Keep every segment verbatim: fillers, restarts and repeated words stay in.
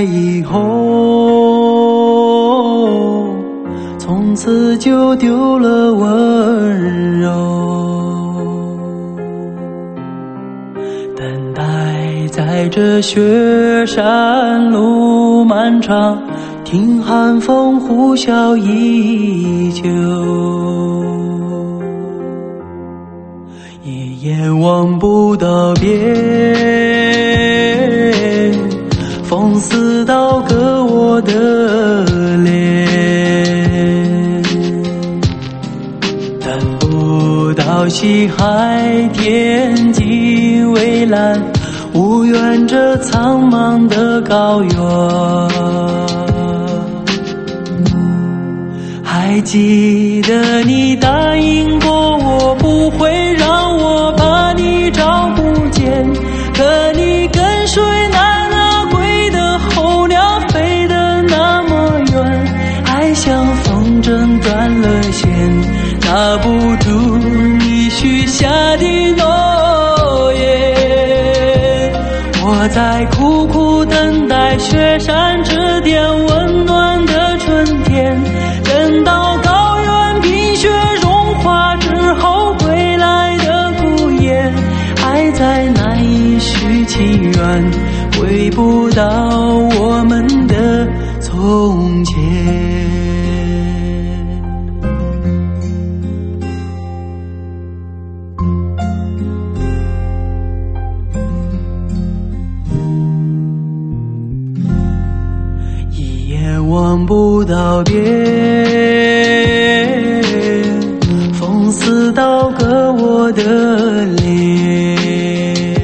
以后，从此就丢了温柔，等待在这雪山路漫长，听寒风呼啸依旧，一眼望不到边，风似刀割我的脸，等不到西海天际蔚蓝，无缘这苍茫的高原。还记得你答应过我，不会让我把你找不见，可你跟随那那归的候鸟飞得那么远，爱像风筝断了线，拿不住你许下的诺言。我在苦苦等待雪山之巅温暖的春天，等到高原冰雪融化之后归来的孤雁，还在难以续情缘，回不到我们的从前。望不到边，风似刀割我的脸，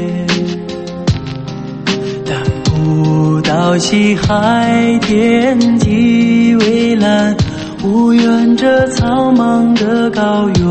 等不到西海天际蔚蓝，无缘这苍茫的高原。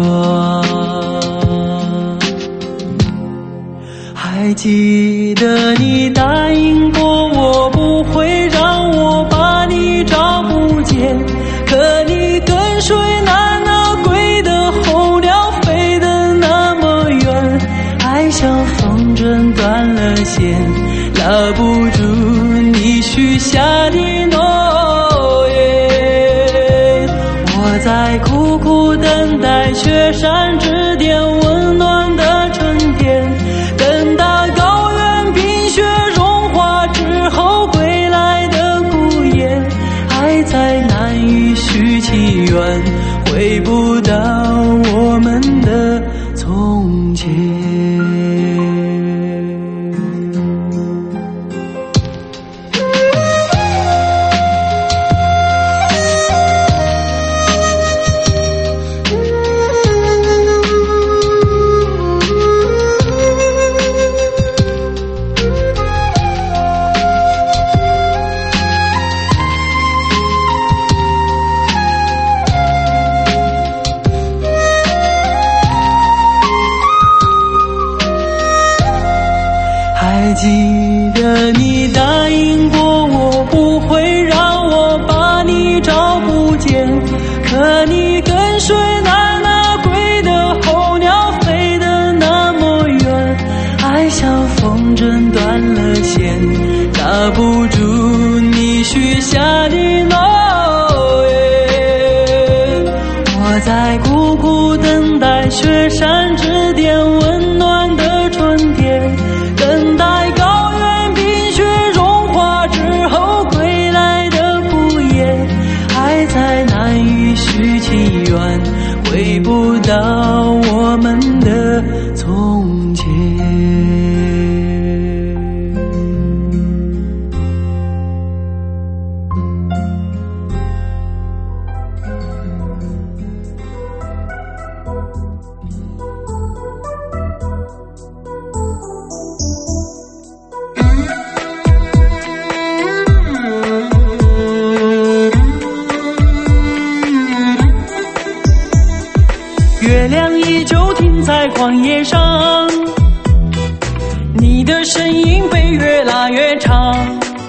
还记得你答应过我，不会让我把你找不见，可你跟随那那归的候鸟飞得那么远，爱像风筝断了线，拉不住你许下的诺言。我在苦苦等待雪山之巅温暖的春天，等到高原冰雪融化之后归来的孤雁，还在难以续情缘，回不到我们的从前。还记得你答应过我，不会让我把你找不见，可你跟随那那归的候鸟飞得那么远，爱像风筝断了线，拉不住你许下的诺言。我在苦苦等待雪山之巅温暖的春天，等待高原冰雪融化之后归来的孤雁，还在难以续情缘，回不到我们的从前。月亮依旧停在旷野上，你的身影被越拉越长，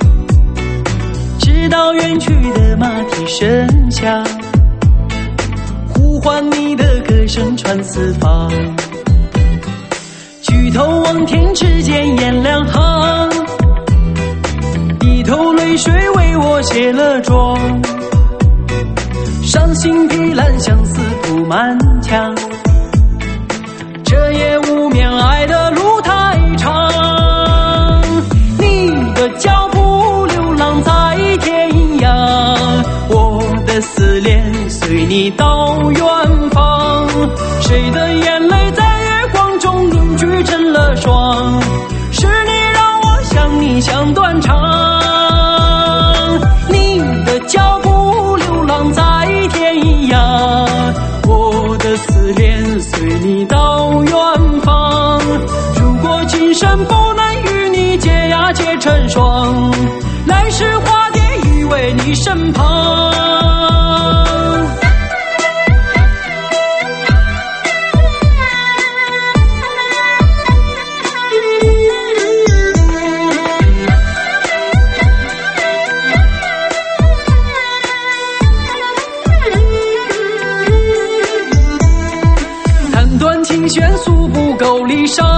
直到远去的马蹄声响，呼唤你的歌声传四方。举头望天，只见雁两行，低头泪水为我卸了妆，伤心的烂相思铺满墙，这夜无眠爱的路太长，你的脚步流浪在天涯，我的思念随你到远方，谁的眼泪在月光中凝聚成了霜，是你让我想你想断肠，你的脚步流浪在天涯，我的思念随你到远方，如果今生不能与你结呀结成双，来世化蝶依偎你身旁。琴弦诉不够离殇，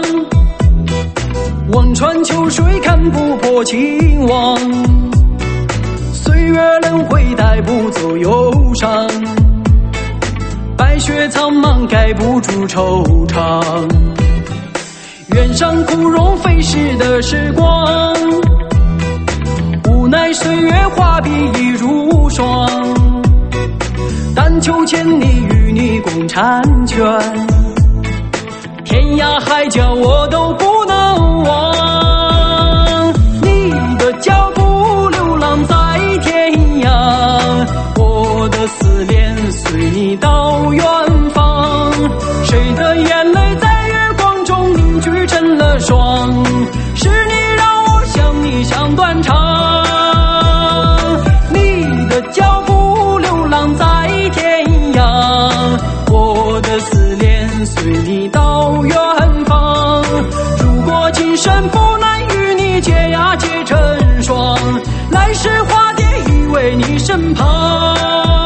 望穿秋水看不破情网，岁月轮回带不走忧伤，白雪苍茫盖不住惆怅，愿上枯荣飞逝的时光，无奈岁月画笔已如霜，但求千里与你共婵娟，天涯海角我都不能忘，你的脚步流浪在天涯，我的思念随你到远方，谁的眼泪在月光中凝聚成了霜，是你让我想你想断肠，你的脚步流浪在天涯，我的思念随你到远方，如果今生不能与你结呀结成双，来世化蝶依偎你身旁。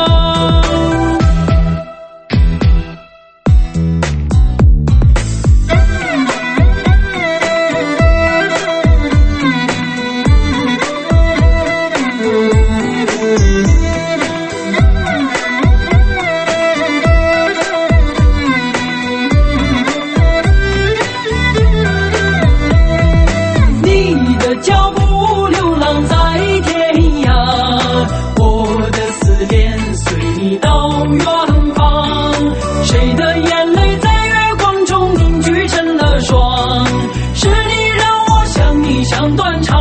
脚步流浪在天涯，我的思念随你到远方，谁的眼泪在月光中凝聚成了霜，是你让我想你想断肠，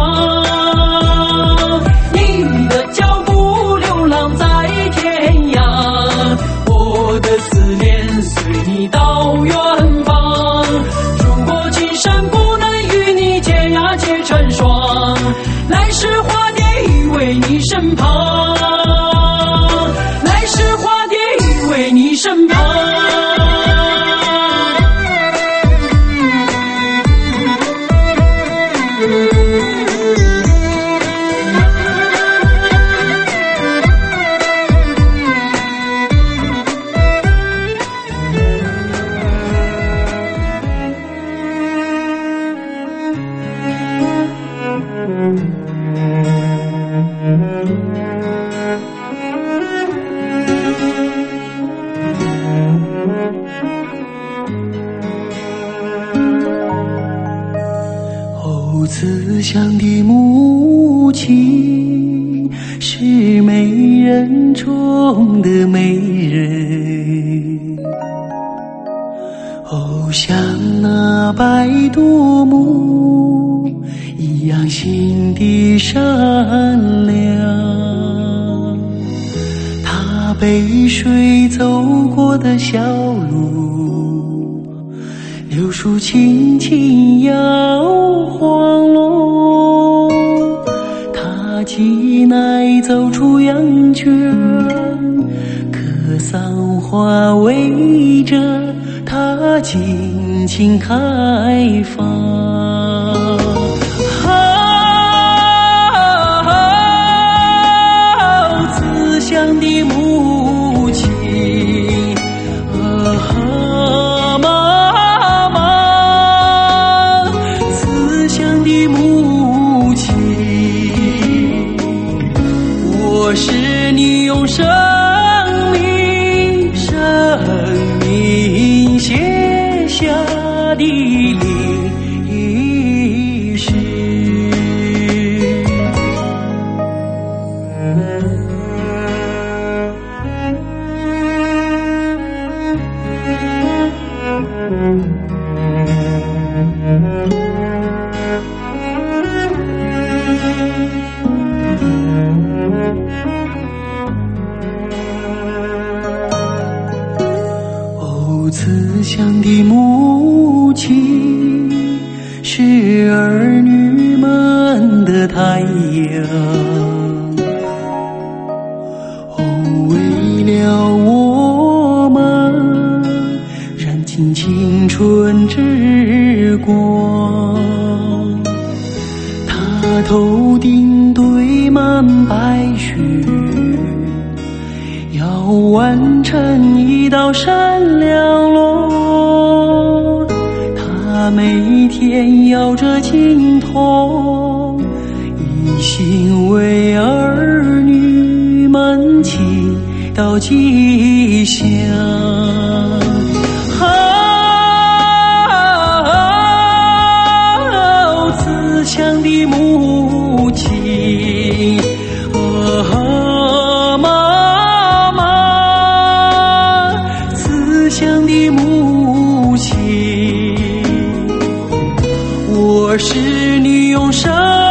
你的脚步流浪在天涯，我的思念随你到远方，如果今生不能与你结呀结成双，来世化蝶依偎你身旁，来世化蝶依偎你身旁。慈祥的母亲是美人中的美人，哦，像那白度母一样心地善良，她背水走过的小路，柳树轻轻摇晃落，他挤奶走出羊圈，可桑花围着他尽情开放。好慈祥的母亲，啊妈妈，慈祥的母亲， 我是你用生命生命写下的历史。哦，慈祥的母亲是儿女们的太阳，哦，为了我们燃尽青春之光，她头顶堆满白雪，要完成一道闪亮路，他每天摇着金筒，一心为儿女们祈祷吉祥。好，慈祥的母亲，哦，妈妈，慈祥的母亲，我是你用生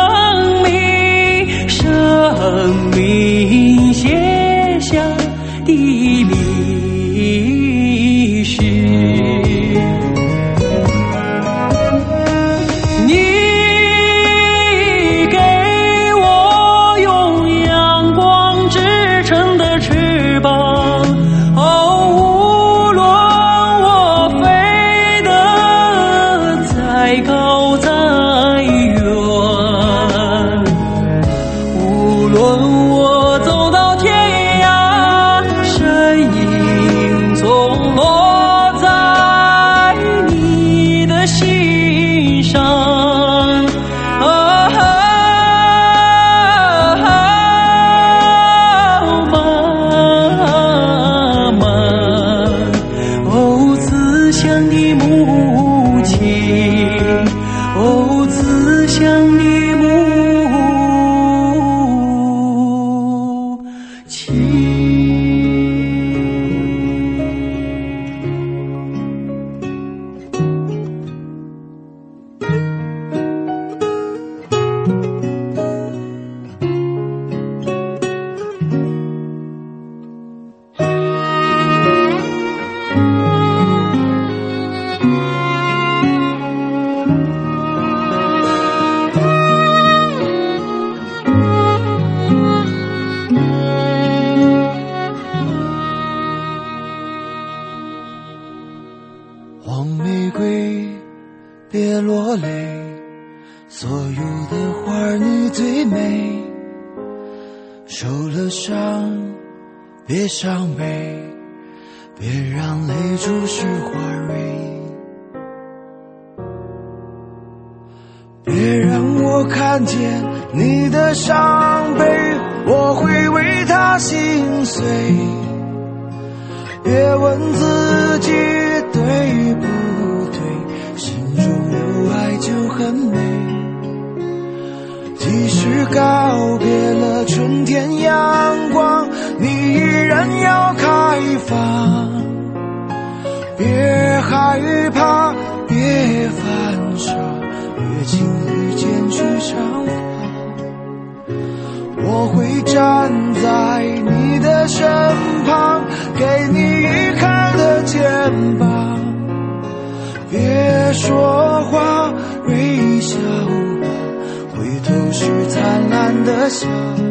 命生命写下的历史。你给我用阳光织成的翅膀，哦，无论我飞得再高再远，无论我走到天涯，身影总落在你的心上。哦，妈妈，哦，慈祥的母亲，哦，慈祥的母亲。 黄玫瑰别落泪，所有的花儿你最美，受了伤别伤悲，别让泪珠是花蕊，别让我看见你的伤悲，我会为他心碎，别问自己对不对，心中有爱就很美，即使告别了春天阳光，你依然要开放，别害怕别犯傻，别轻易剪去长发，我会站在你的身旁，给你依靠的肩膀，别说话微笑吧，回头是灿烂的笑，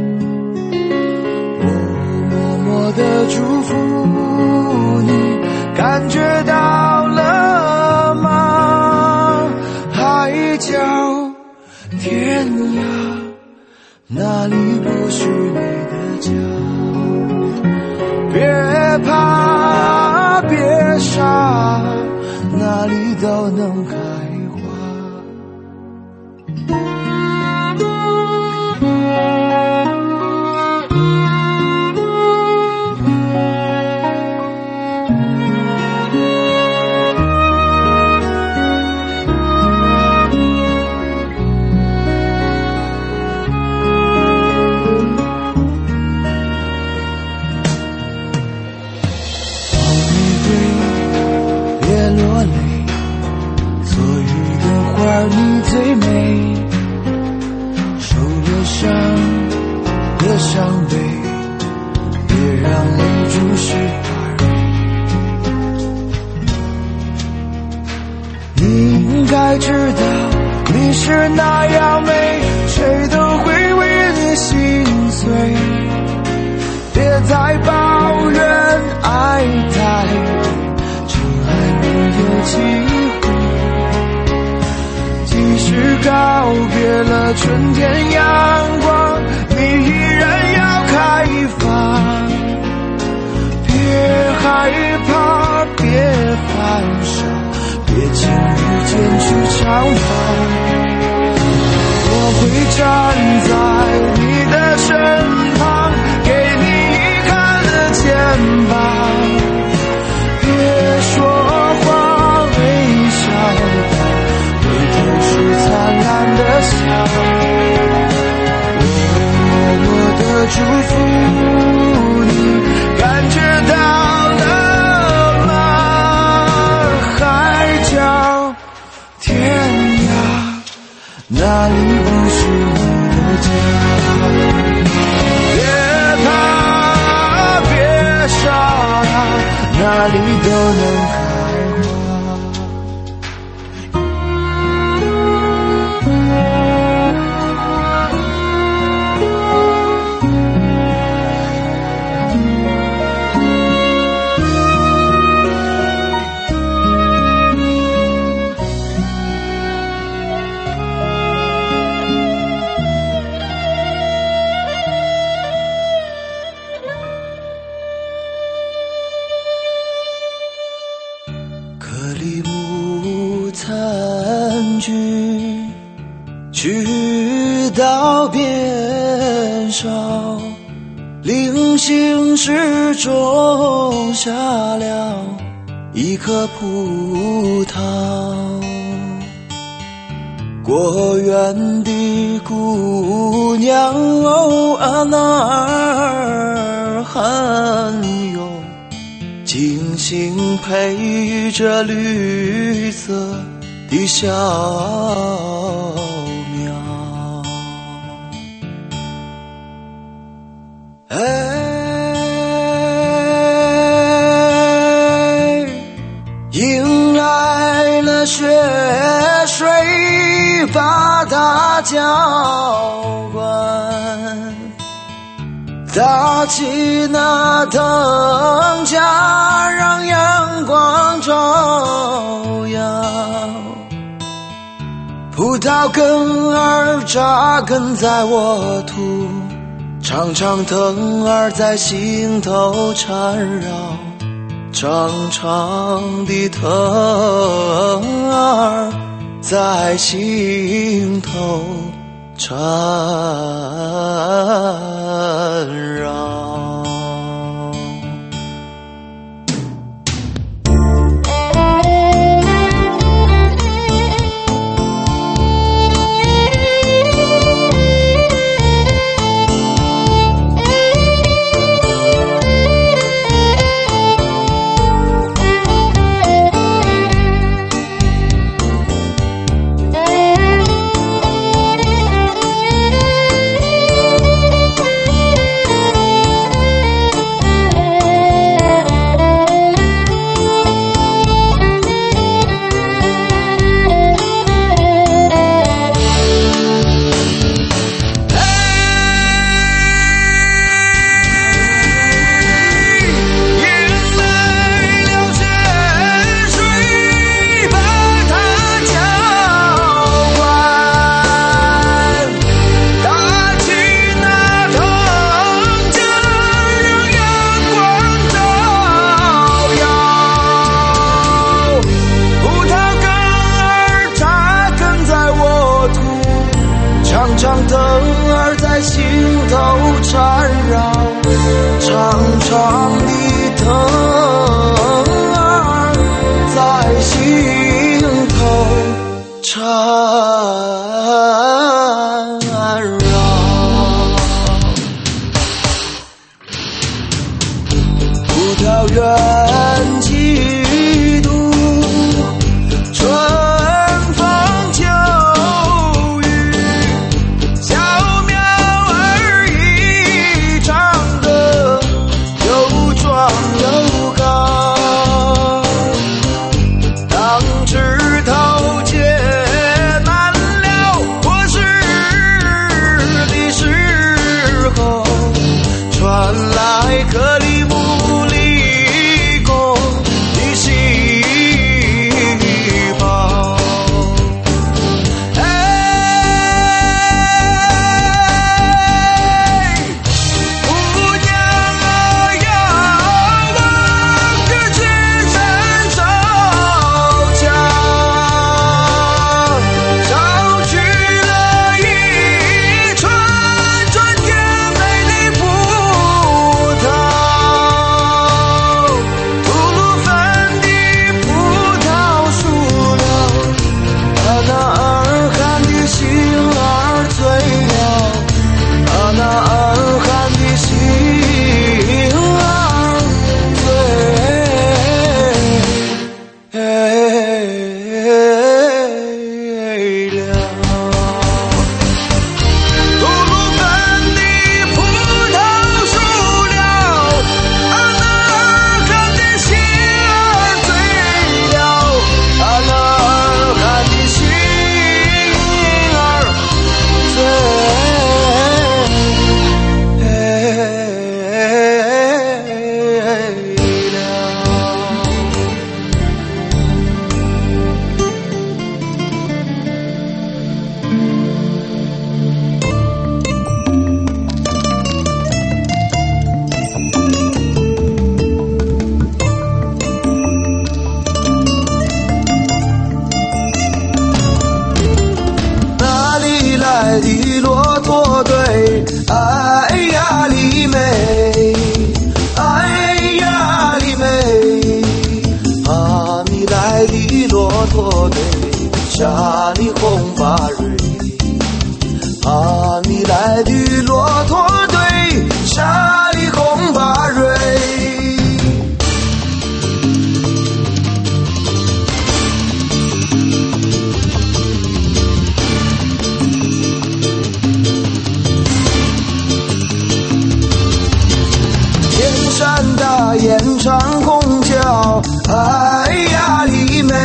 我默默地祝福你，感觉到了吗？海角天涯，哪里不是你的家，别怕别傻，哪里都能开花。 伤悲，别让泪珠湿花蕊。你应该知道，你是那样美，谁都会为你心碎。别再抱怨爱太累，真爱没有机会。即使告别了春天阳光，你依然要开放。别害怕，别犯傻，别轻易间去长跑。我会站在你的身旁，给你依靠的肩膀。别说话，微笑吧，回头是灿烂的笑。我默默的祝福你，感觉到了吗？海角天涯，哪里不是你的家？别怕，别傻，哪里都能开花。克里木残菊，去到边梢，零星时种下了一颗葡萄。果园的姑娘哦啊，那儿很有精心配着绿色的小苗。哎，迎来了雪水，把它浇灌，打起那灯架，让阳光照耀。葡萄根儿扎根在我土，长长藤儿在心头缠绕，长长的藤儿在心头缠绕。长灯儿在心头缠绕，长长的藤儿在心头缠绕。葡萄园几度，春风秋雨，小苗儿一哎呀丽梅，哎呀丽梅，阿弥来的骆驼队，下里红八蕊。阿弥来的骆驼队，下里红八蕊。天山大雁唱空叫，哎呀丽梅，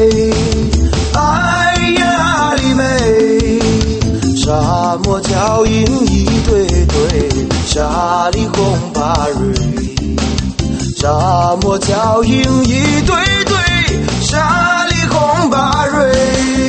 哎呀丽梅，沙漠脚印一对对，下里红八蕊。沙漠脚印一对对，下里红八蕊。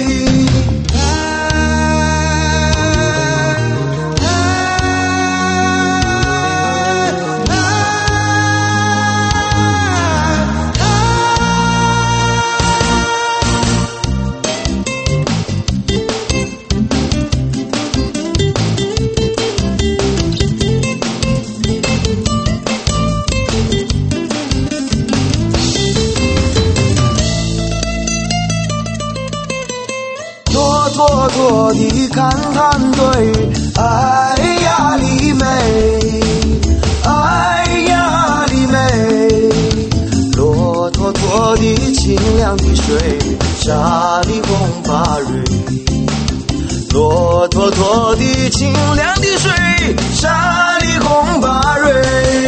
妥妥地看看对，哎呀丽梅，哎呀丽梅，骆驼驼地清凉的水，下里红八蕊。骆驼驼地清凉的水，下里红八蕊。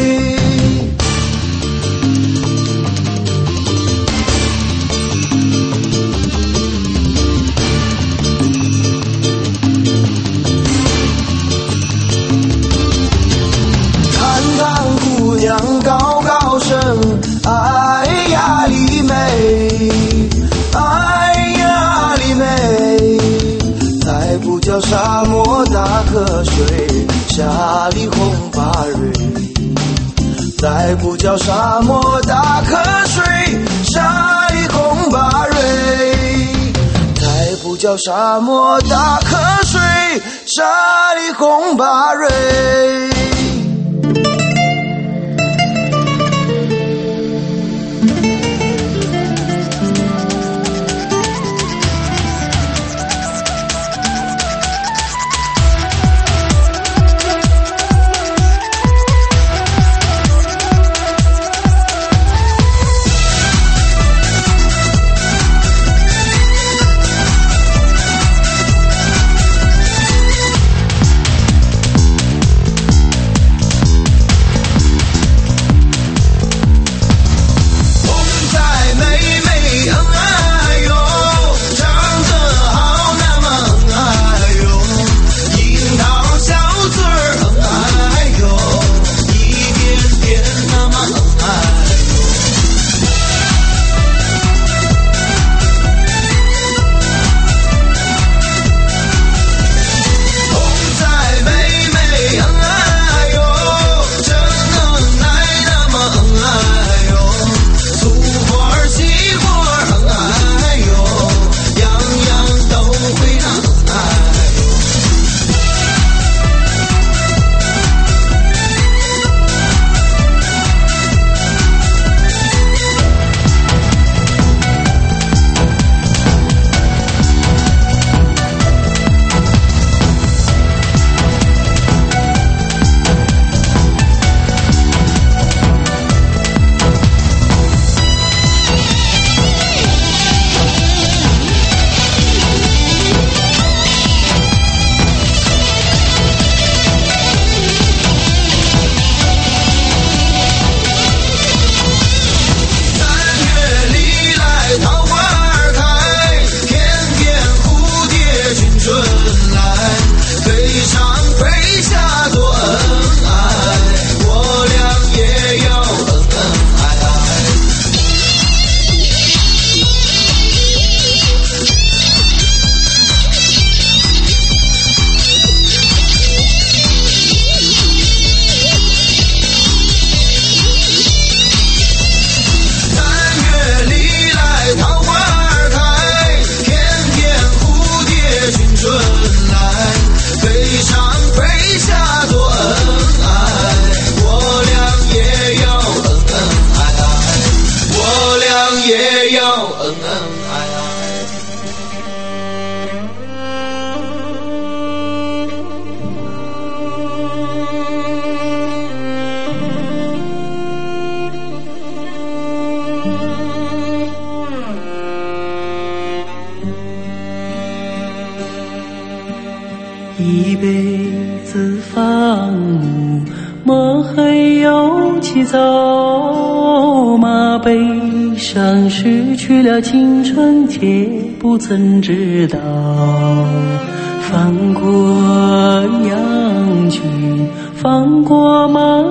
高高声，哎呀丽梅，哎呀丽梅，再不叫沙漠大河水，下里红八蕊。再不叫沙漠大河水，下里红八蕊。再不叫沙漠大河水，下里红八蕊。 墨黑又起早，马背上失去了青春，且不曾知道。放过羊群，放过马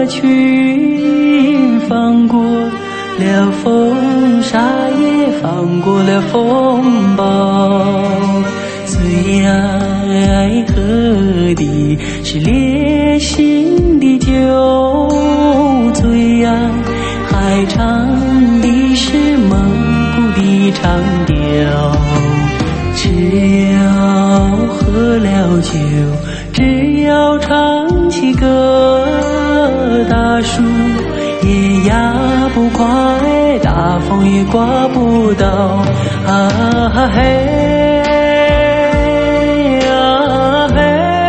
群，放过了风沙，也放过了风暴。最爱喝的是烈性的酒，最爱还唱的是蒙古的长调。只要喝了酒，只要唱起歌，大树也压不快，大风也刮不倒。啊嘿啊嘿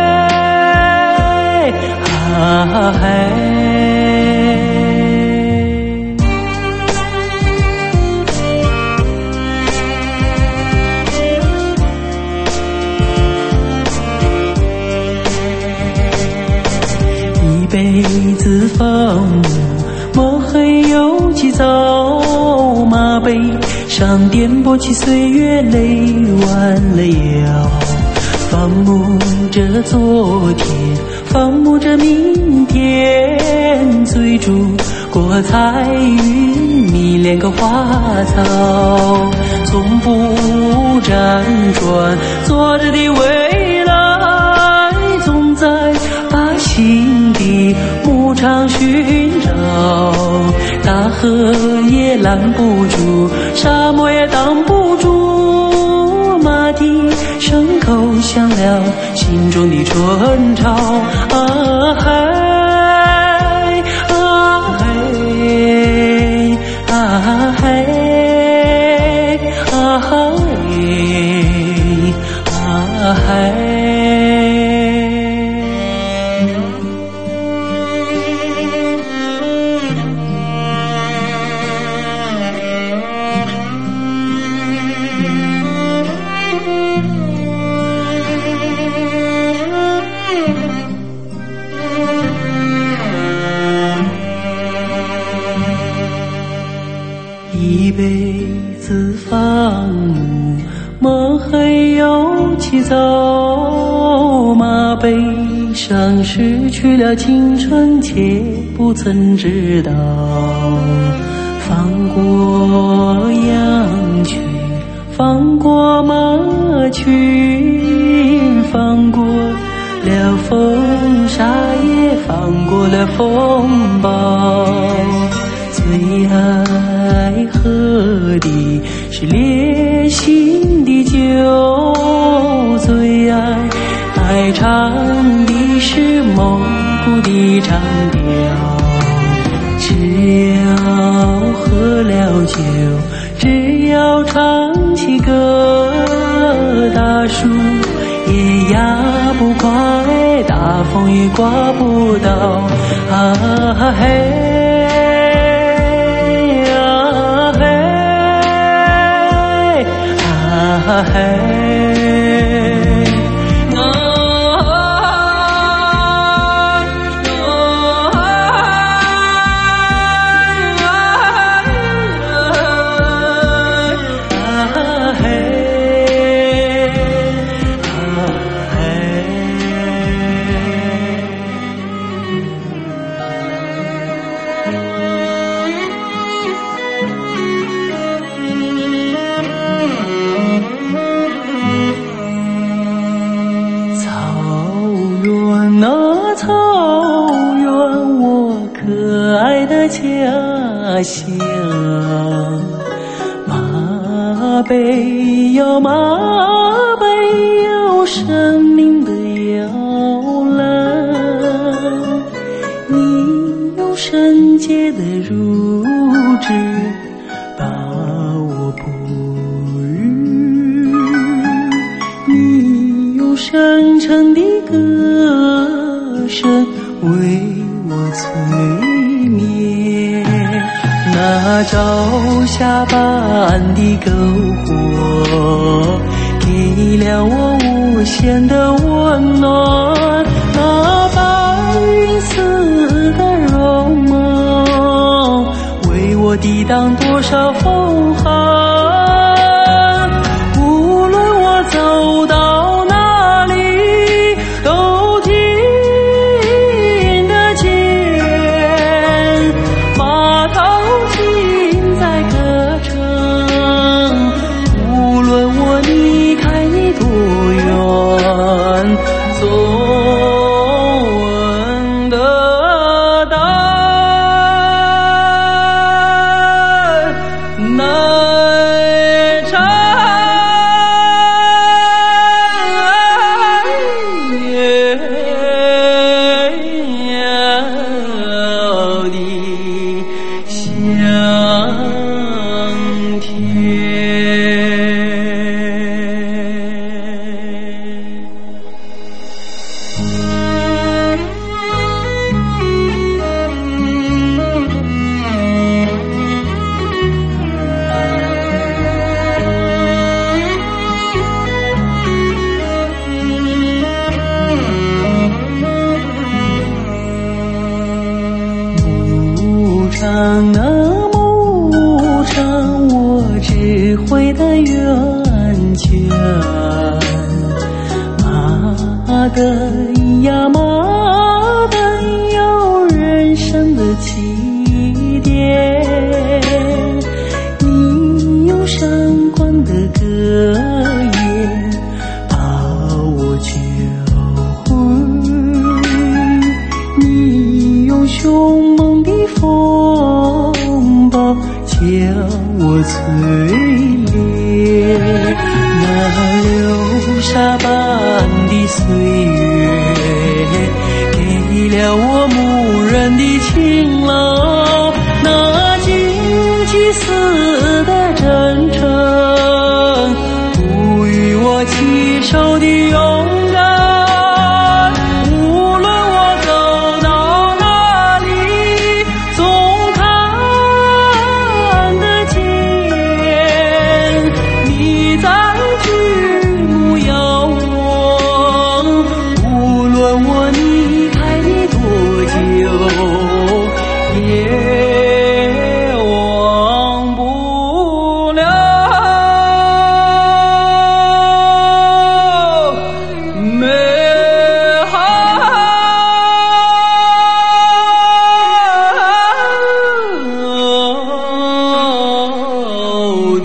啊嘿。一辈子放牧，墨黑又起早，马背上颠簸起岁月，泪弯了腰。放牧着昨天，放牧着明天，追逐过彩云，迷恋个花草。从不辗转，昨日的未来总在把心的牧场寻找。大河也拦不住，沙漠也挡不住，马蹄声口响了心中的春潮。啊嗨啊嘿啊嘿啊嘿啊嘿。一辈子放牧，墨黑又起早，马背上失去了青春，且不曾知道。放过羊群，放过马群，放过了风沙，也放过了风暴。最爱喝的是烈性的酒，最爱爱唱的是蒙古的长调。只要喝了酒，只要唱起歌，大树也压不快，大风也刮不倒。啊嘿啊嘿。那草原，我可爱的家乡，马背有马背有生命的摇篮，你用圣洁的乳汁把我哺育，你用深沉的歌声为我催眠，那朝霞般的篝火给了我无限的温暖，那白云丝的容梦，为我抵挡多少风寒。无论我走到哪里，都听得见马头琴在歌唱。无论我离开你多远，总得到奈唱的香甜。牧场啊牧场，我只回的源泉。马灯呀马灯，有人生的起点。你用闪光的歌言把我教会，你用凶猛的风暴将我淬炼。那流沙般的岁月，给了我牧人的勤劳。那荆棘似的真诚，赋予我起手的勇敢。无论我走到哪里，总看得见你在举目遥望。无论我离开你多久，也忘不了美好的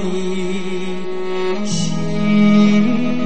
心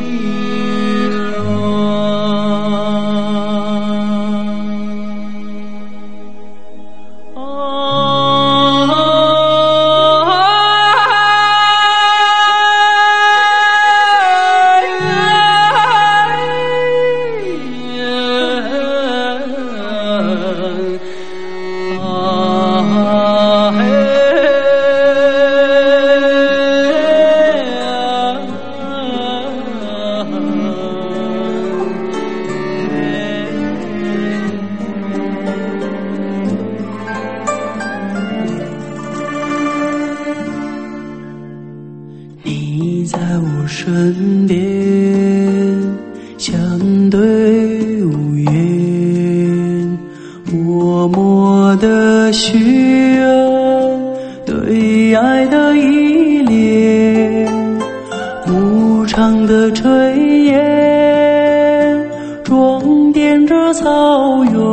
你在我身边，相对无言，默默的许愿，对爱的依恋。牧场的炊烟装点着草原，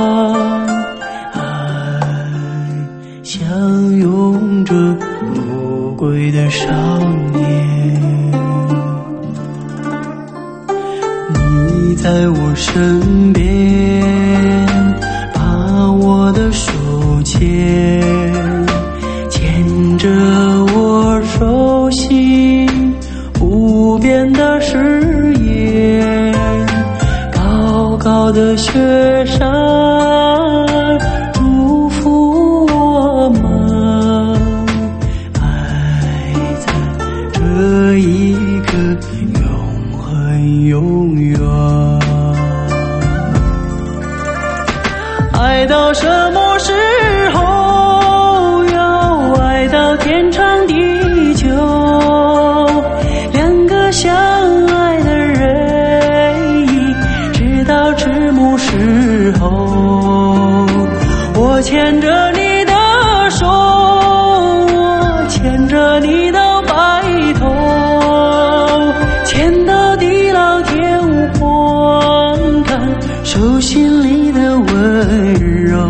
爱相拥着魔鬼的少年。你在我身边，把我的手牵，牵着我手心不变的誓言。高高的雪山祝福我们，爱在这一刻永恒永远。爱到什么时候？要爱到天长地久。两个相爱的人，直到迟暮时候。 我牵着你的手，我牵着你到白头，牵到地老天荒，看手心里的温柔。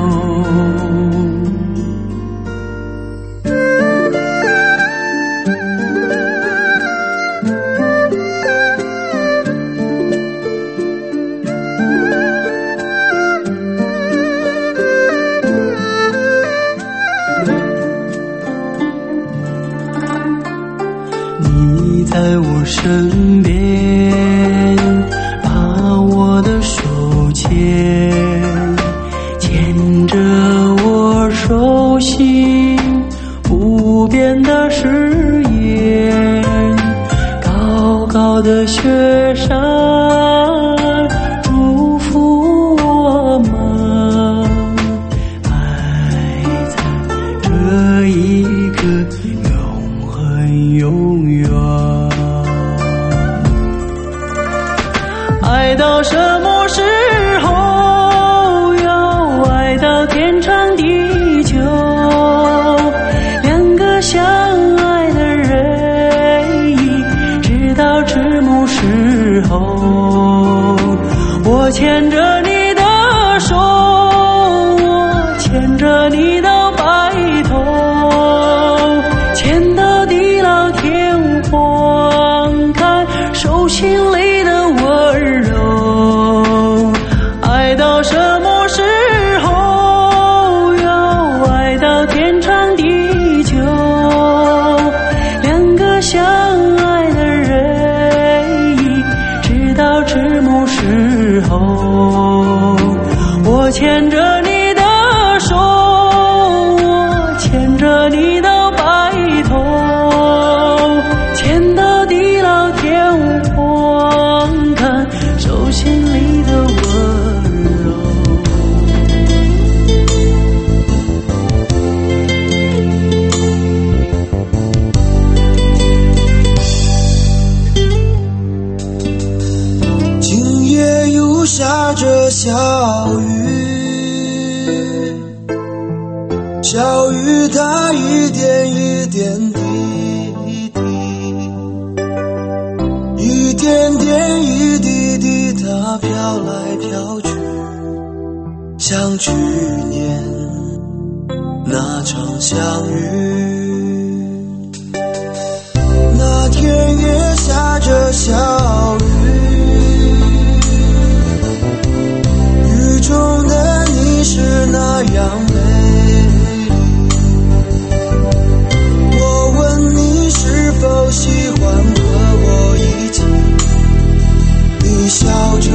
你在我身边，把我的手牵，牵着我熟悉不变的誓言。高高的雪山祝福我们，爱在这一刻永恒永远。爱到什么时候？要爱到天长地久。两个相爱的人，直到迟暮时候。我牵着你的手，我牵着你到白头，牵到地老天荒，看手心里的温柔。爱到什么时候？要爱到天长地久。两个相爱的人，直到迟暮时候。我牵着你的手，我牵着你到白头，牵到地老天荒，看手心里的温柔。 今夜又下着小雨，小雨它一点一点滴滴，一点点一滴滴它飘来飘去，像去年那场相遇。那天也下着小雨，雨中的你是那样美丽。我问你是否喜欢和我一起，你笑着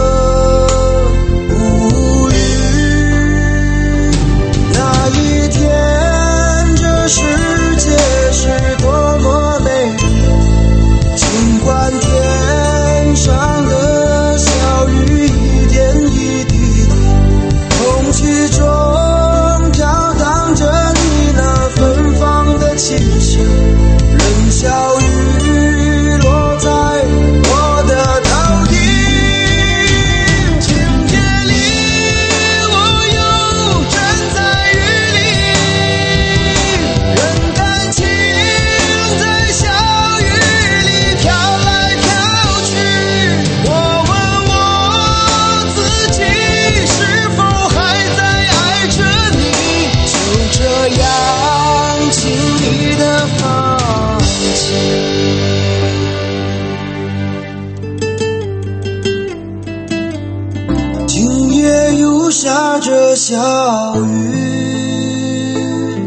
无语。那一天这世界是多么美丽，尽管天上的小雨一点一滴滴，空气中飘荡着你那芬芳的气息，任小雨落在我的头顶。今夜里我又站在雨里，任感情在小雨里飘来飘去。我问我自己是否还在爱着你，就这样轻易的放弃。今夜又下着小雨，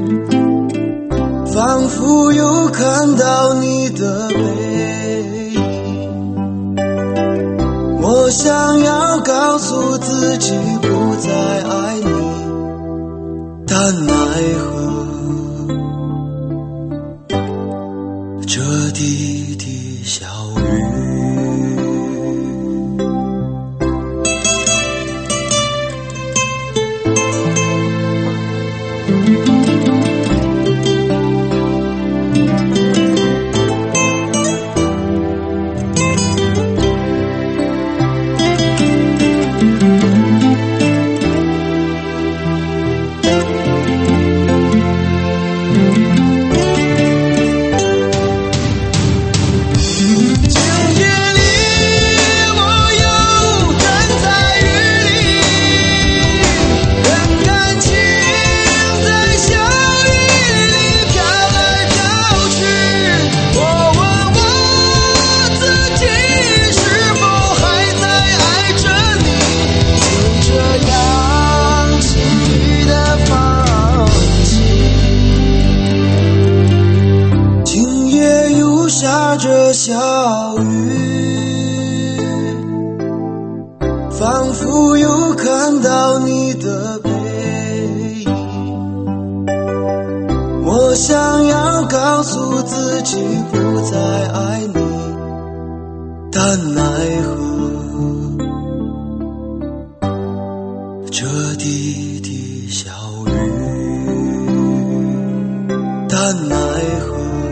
仿佛又看到你的背影。我想要告诉自己不再爱你，但奈何这滴滴小雨。 想要告诉自己不再爱你，但奈何这滴滴小雨，但奈何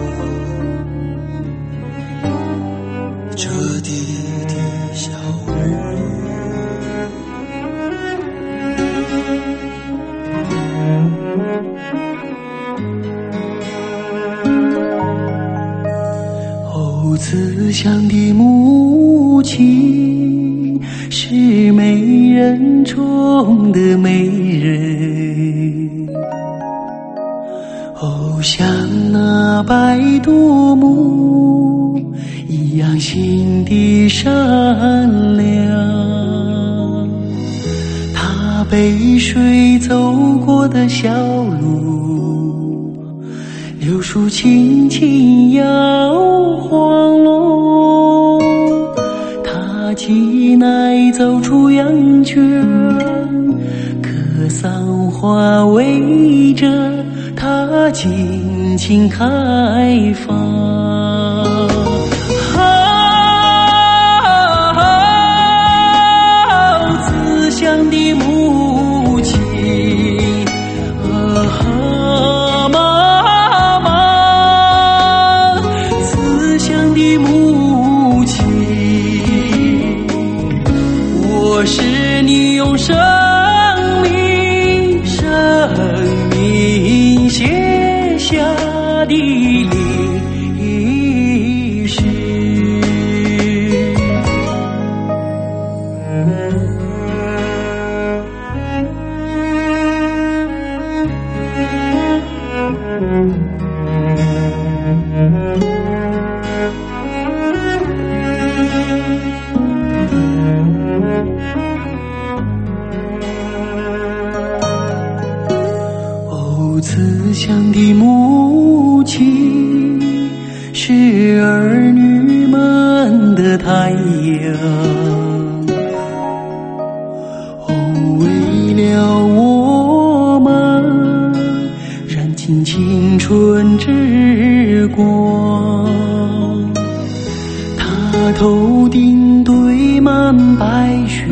这滴滴小雨。哦，慈祥的母亲是美人中的美人，哦，像那白度母一样心地善良。她背水走过的小路，柳树轻轻摇晃落，她挤奶走出羊圈，可桑花围着她尽情开放。慈祥的母亲，啊妈妈，慈祥的母亲，我是你用生命生命写下的历史。哦，慈祥的母亲是儿女们的太阳，哦，为了我们燃尽青春之光。她头顶堆满白雪，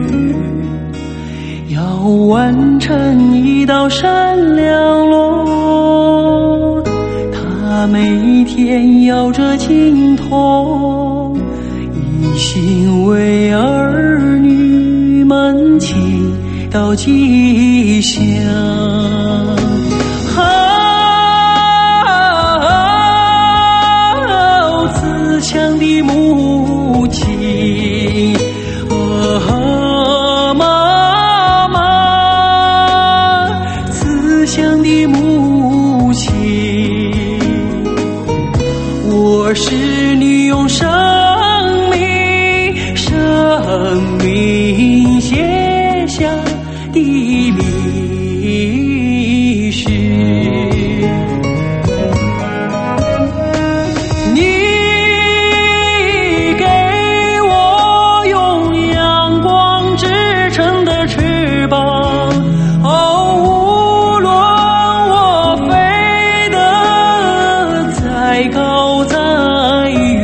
要完成一道闪亮路。她每天摇着琴筒，一心为儿女们祈祷吉祥。好，慈祥的母亲，啊妈妈，慈祥的母亲，我是你用生命生命写下的历史。你给我用阳光织成的翅膀，哦，无论我飞得再高再远，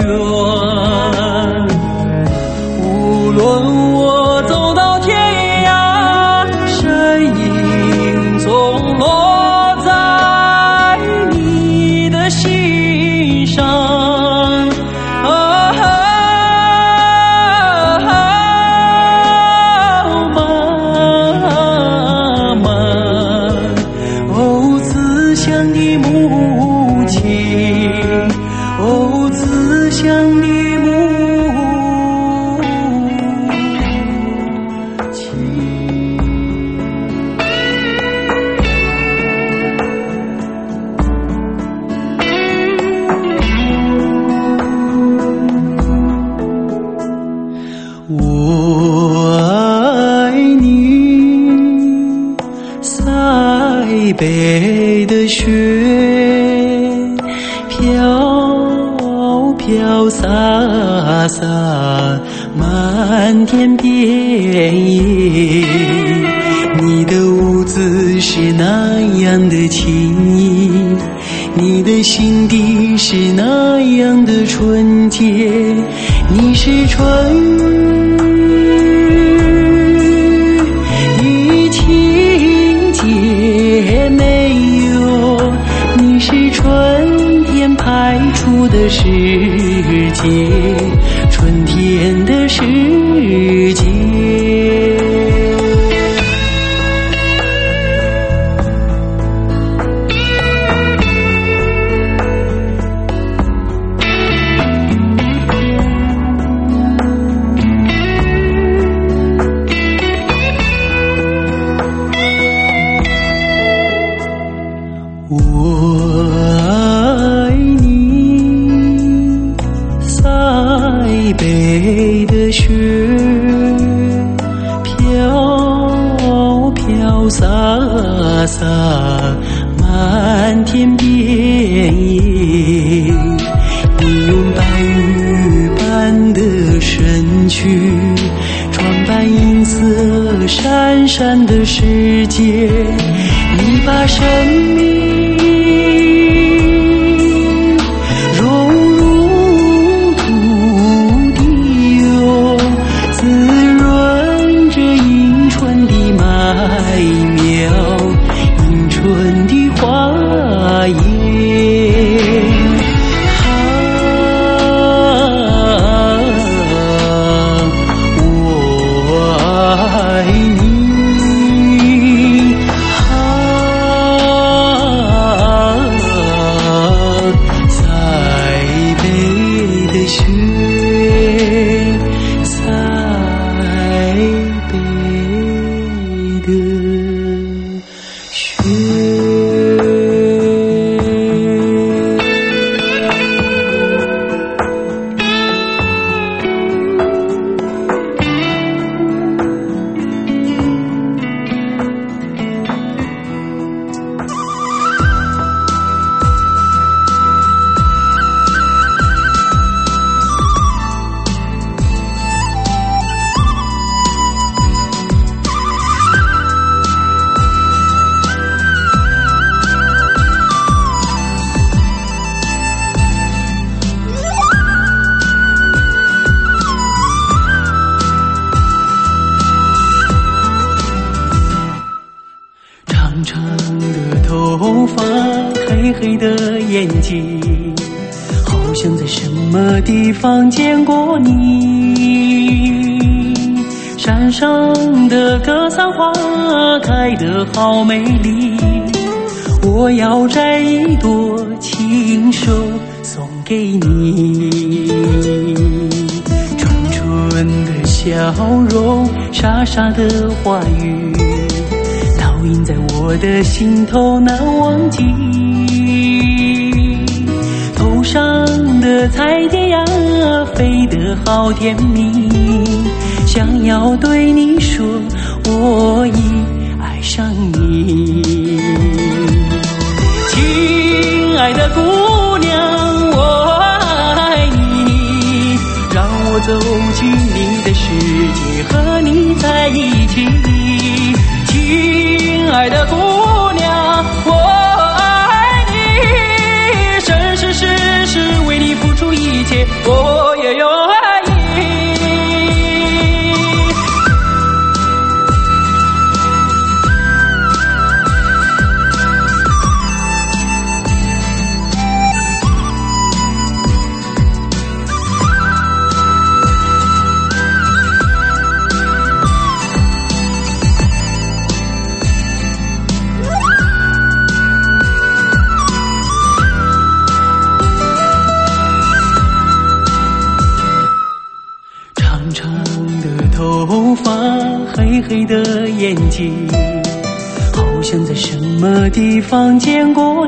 无论我走到天涯，身影总落在你的心上。啊，妈妈，哦，慈祥的母亲，哦，慈祥的母亲。我爱你，塞北的雪飘飘洒洒漫天遍野，你的舞姿是那样的轻盈， 你的心底是那样的纯洁，你是春雨情节没有，你是春天派出的世界，春天的世界。我爱你，塞北的雪飘飘洒洒满天遍野，你用白玉般的身躯装扮银色闪闪的世界，你把生命黑黑的眼睛，好像在什么地方见过你。山上的格桑花开得好美丽，我要摘一朵亲手送给你。纯纯的笑容，傻傻的话语，烙印在我的心头难忘记。头上的彩蝶呀，飞得好甜蜜，想要对你说，我已爱上你。亲爱的姑娘，我爱你，让我走进你的世界，和你在一起。亲爱的姑娘，我爱你，生生世世为你付出一切，我也愿意。头发黑黑的眼睛，好像在什么地方见过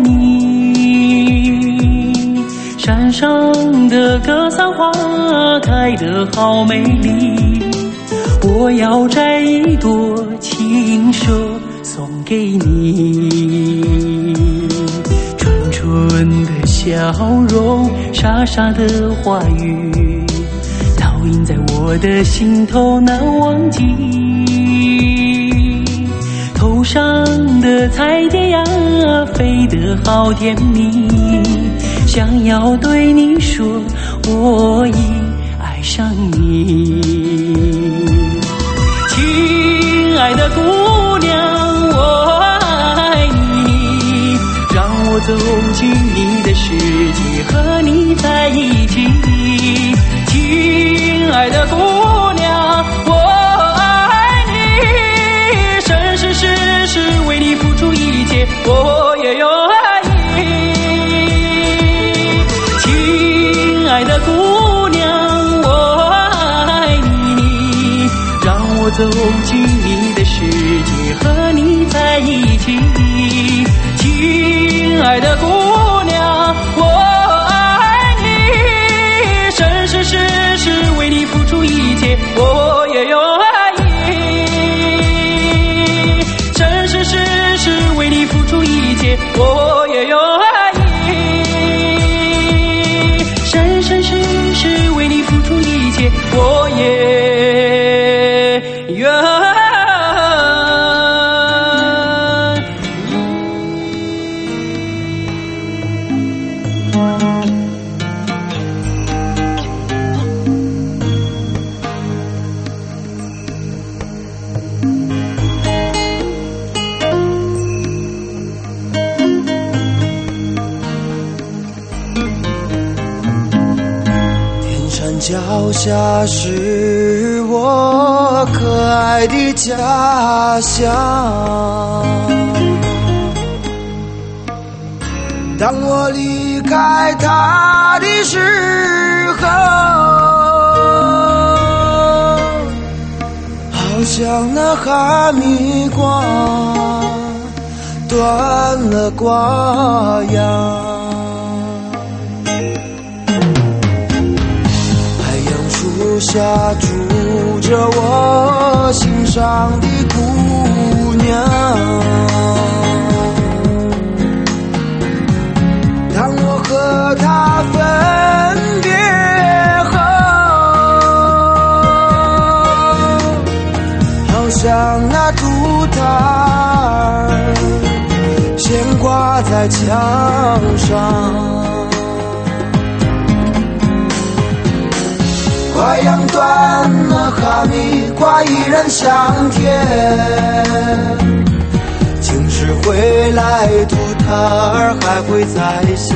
你。山上的格桑花开得好美丽，我要摘一朵亲手送给你。纯纯的笑容，傻傻的话语，烙印在我的心头难忘记。头上的彩蝶呀，飞得好甜蜜，想要对你说，我已爱上你。亲爱的姑娘，我爱你，让我走进你的世界，和你在一起。亲爱的姑娘，我爱你，生生世世为你付出一切，我也愿意。亲爱的姑娘，我爱你，让我走进你的世界，和你在一起。亲爱的姑娘，我爱你，生生世世为你付出一切，我也愿意。生生世世为你付出一切，我也愿意。生生世世为你付出一切，我也愿意。 脚下是我可爱的家乡，当我离开它的时候，好像那哈密瓜断了瓜秧，树下住着我心上的姑娘，当我和她分别后，好像那竹竿悬挂在墙上，瓜秧断了，哈密瓜依然香甜，今世回来土塔儿还会再响。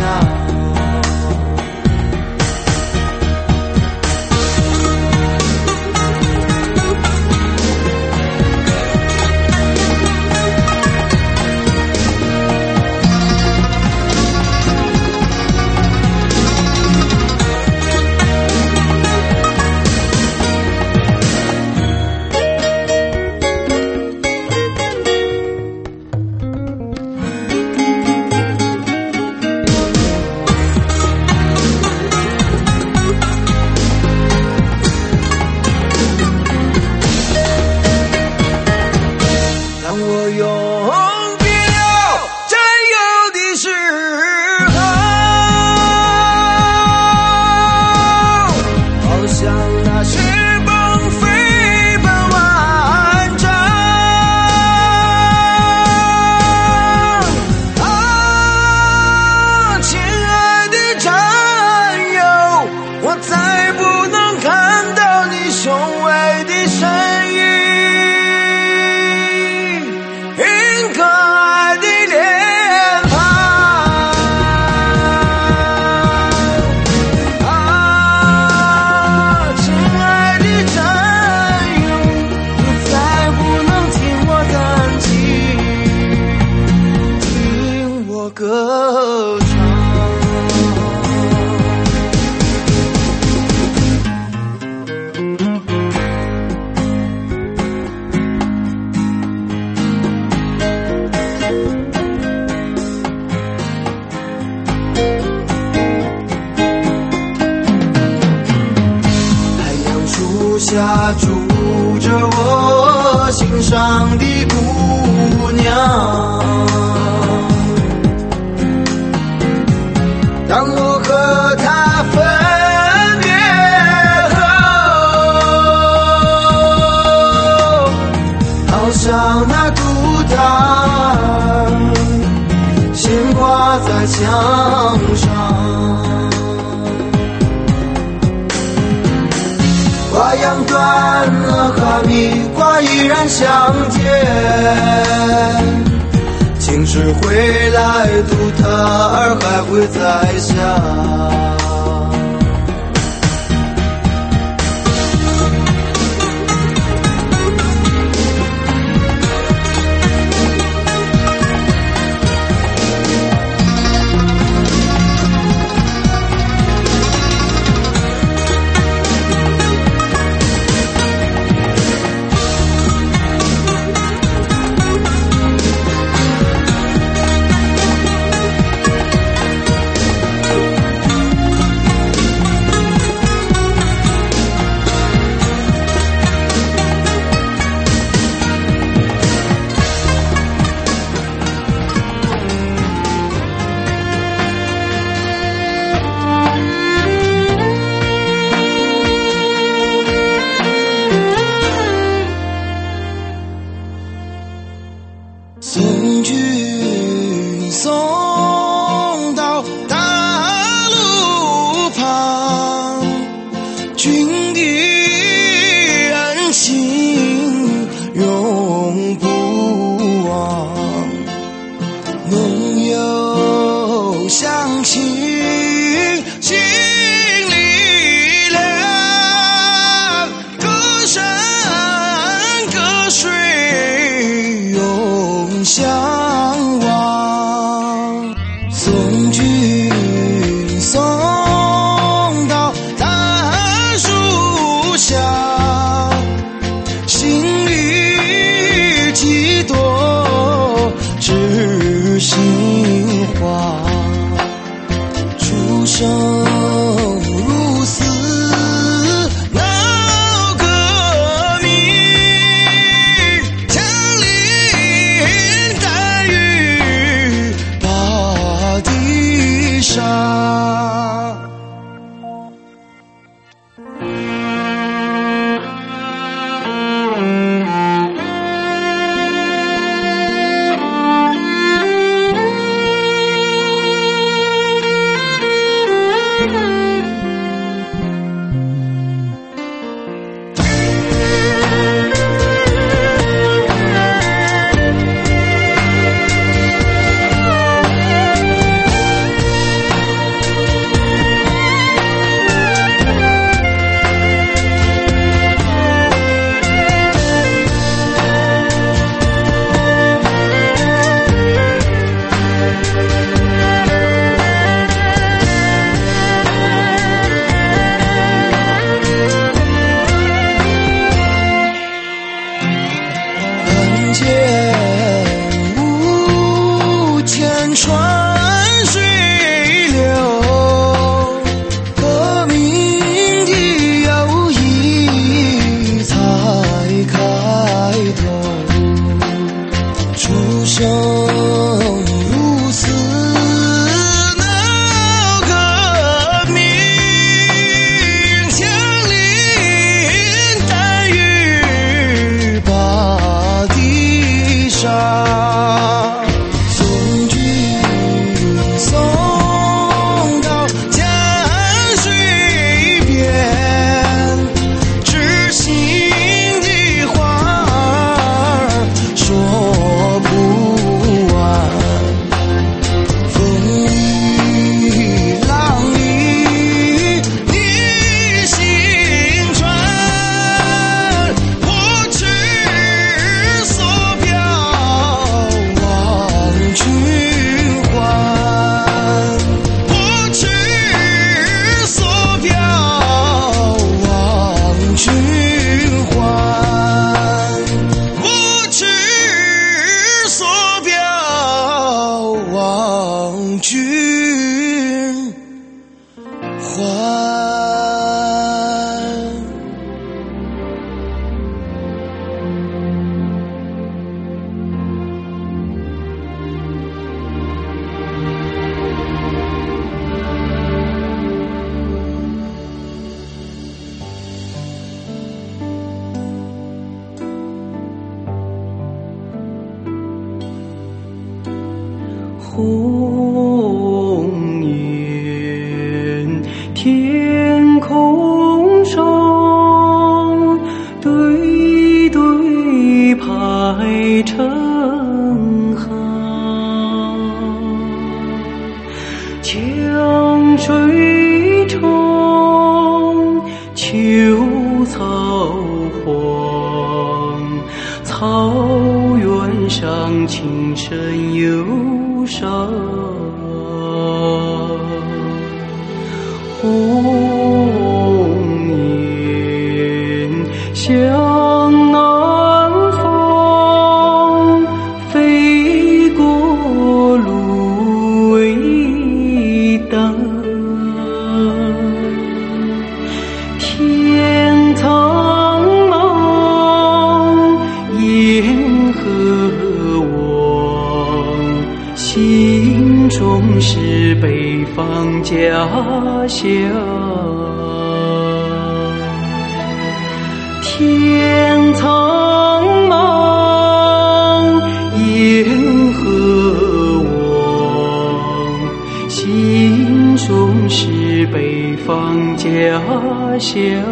下住着我心上的姑娘， 在墙上。花样断了，哈密瓜依然相见。晴时回来，杜塔尔还会再下。送君送到大路旁，君的恩情永不忘。梦有乡亲心里亮，歌山歌水永相望。送君送到大树下，心里几朵知心话。出生入死闹革命，枪林弹雨把地杀。川水流，革命的友谊才开头。出生入死闹革命，枪林弹雨把地杀。君还。 呼水重，秋草黄，草原上轻声忧伤。红颜向南方，飞过芦苇荡。天苍茫，雁何往？心中是北方家乡。天苍茫，雁何往？心中是北方家乡。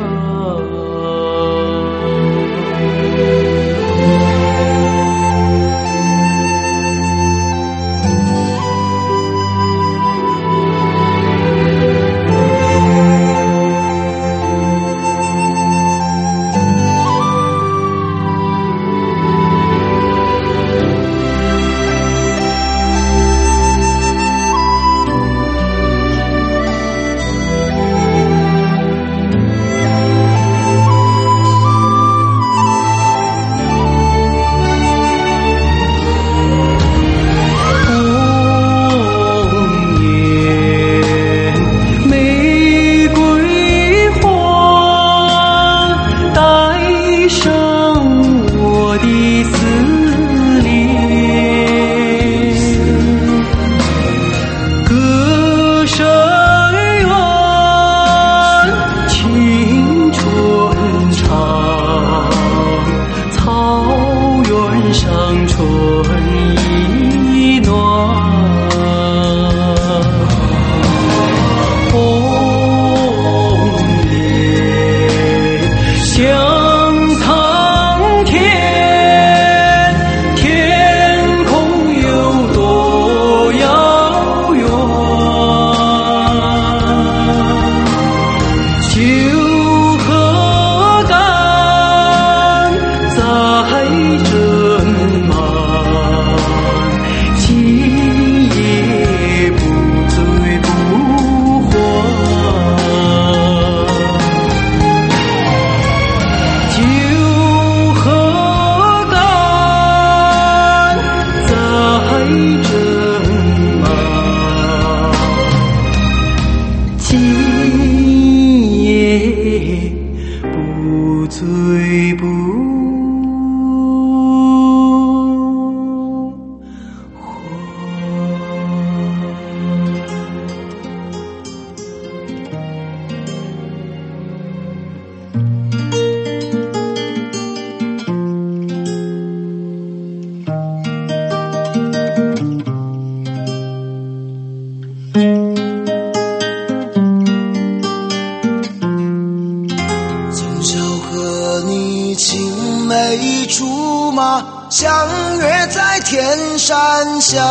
相约在天山下，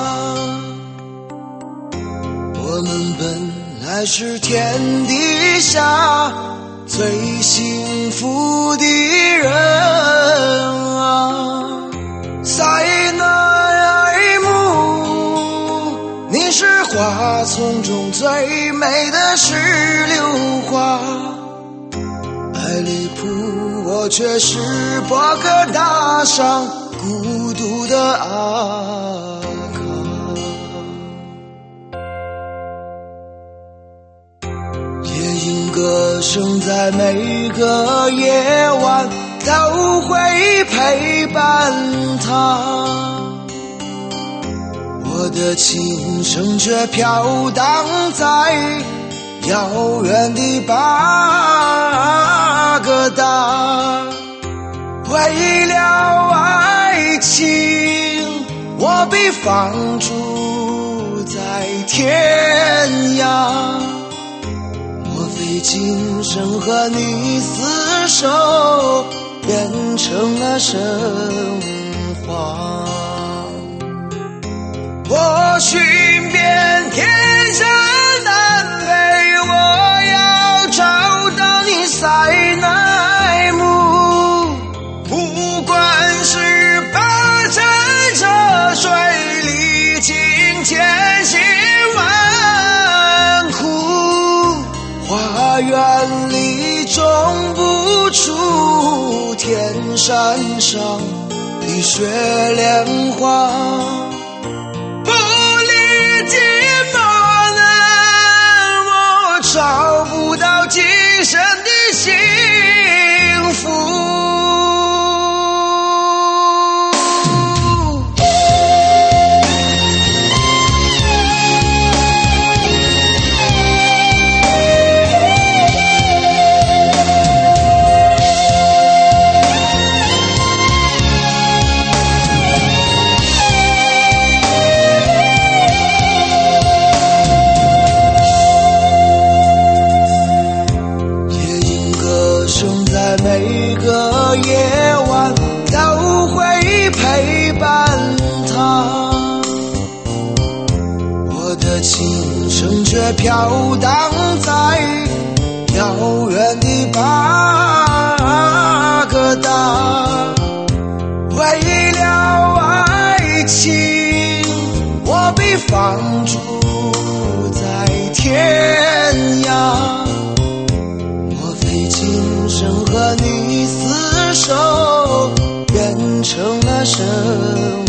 我们本来是天底下最幸福的人啊！塞纳姆，你是花丛中最美的石榴花，埃里普，我却是博格大上孤独的阿卡。夜莺歌声在每个夜晚都会陪伴他，我的琴声却飘荡在遥远的巴格达。为了爱情，我必放逐在天涯。莫非今生和你厮守变成了神话？我寻遍天下南千辛万苦，花园里种不出天山上的雪莲花。不历经磨难，我找不到今生的幸福。每个夜晚都会陪伴他，我的琴声却飘荡在遥远的巴格达。为了爱情，我被放逐在天涯。今生和你厮守，变成了神